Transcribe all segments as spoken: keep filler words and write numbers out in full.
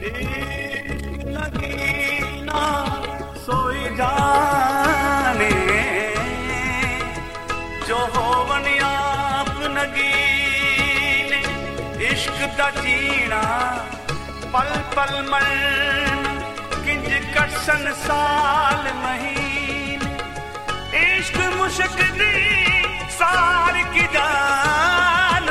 नगीना सोई जाने जो होवन आप नगीने इश्क दा जीना पल पल मरना किंज कटसन साल महीने इश्क मुश्क दी सार की जान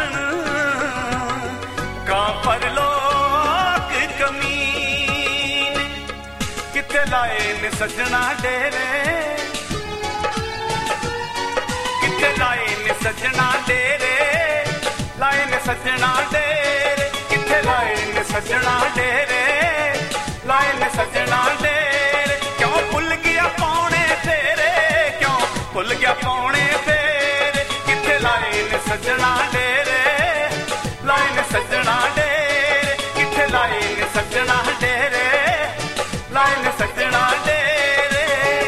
का पर लोग कमीन किथे लाए ने सजना डेरे किथे लाए ने सजना डेरे लाए ने सजना डेरे किथे लाए ने सजना डेरे लाए ने सजना डेरे क्यों भुल गया पौने तेरे क्यों भुल गया पौने तेरे किथे लाए ने सजना डेरे लाए ने सजना डेरे किथे लाए ने सजना डेरे लाए ने सजना डेरे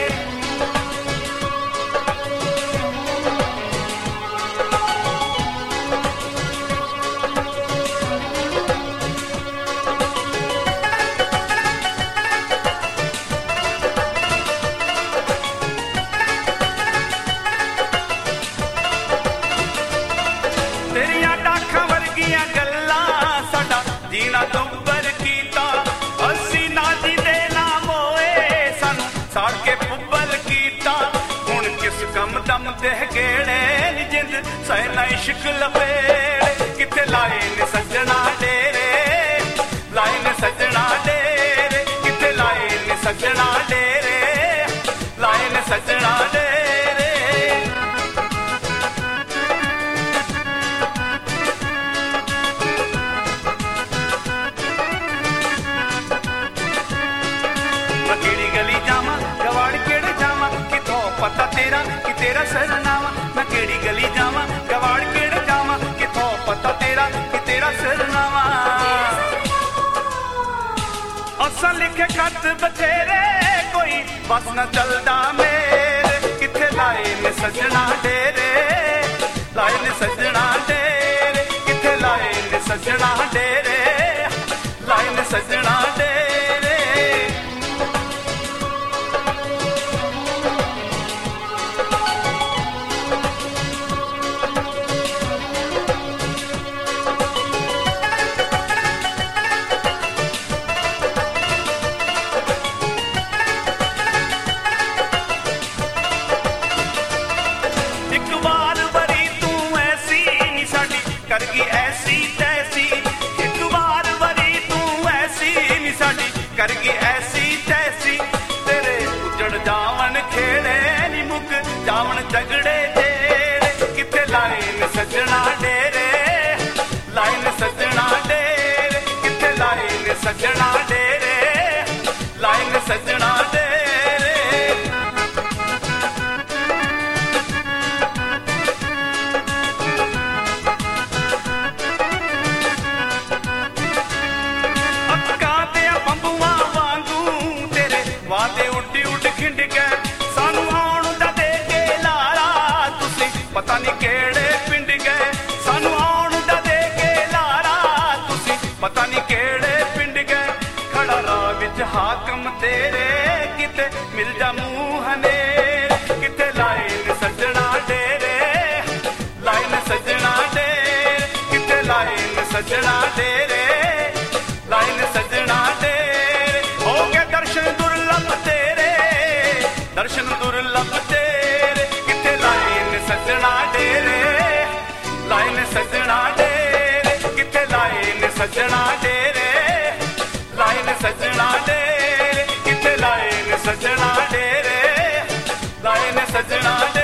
तेरियां डाखां वर्गियां गल्लां साडा जीना दुब्बर कीता अस्सी नाजी दे नाम होए सानू साड़ के पुब्बल कीता हुण किस कम दम दे गेड़े नी जिंद सैना इश्क लपेड़े किथे लाए ने सजना डेरे लाए ने सजना डेरे किथे लाए ने सजना डेरे लाए ने सजना डेरे मैं केड़ी गली जावां गवाड़ केड़े जावां किथों पता तेरा कि तेरा सरनामा मैं केड़ी गली जावां गवाड़ केड़े जावां किथों पता तेरा कि तेरा सरनामा असां लिखे खत बथेरे कोई बस न चलदा मेरे किथे लाए ने सजना डेरे लाए ने सजना डेरे किथे लाए ने सजना डेरे लाए ने सजना डेरे एक बार वरी तू ऐसी नी साडी कर गई ऐसी तैसी एक बार वरी तू ऐसी नी साडी कर गई ऐसी तैसी तेरे उजड़ जावन खेड़े नी मुक जावन झगड़े जेड़े किथे लाए ने सजना डेरे लाए ने सजना डेरे किथे लाए ने सजना डेरे लाए ने सजना डेरे अक्कां ते बंबूआं वांगू तेरे वादे उड्डी उड खिंड गए सानू आउण दा दे के लारा तुसी पता नहीं केड़े पिंड गए सानू आउण दा दे के लारा तुसी पता नहीं केड़े पिंड गए खड़ा राह विच हाकम तेरे किते मिल जा मूंह हनेरे किथे लाए ने सजना डेरे लाए ने सजना डेरे किथे लाए ने सजना डेरे लाए ने सजना डेरे हो गए दर्शन दुर्लभ तेरे दर्शन दुर्लभ तेरे किथे लाए ने सजना डेरे लाए ने सजना डेरे किथे लाए ने सजना डेरे लाए ने सजना डेरे किथे लाए ने सजना डेरे लाए ने सजना डेरे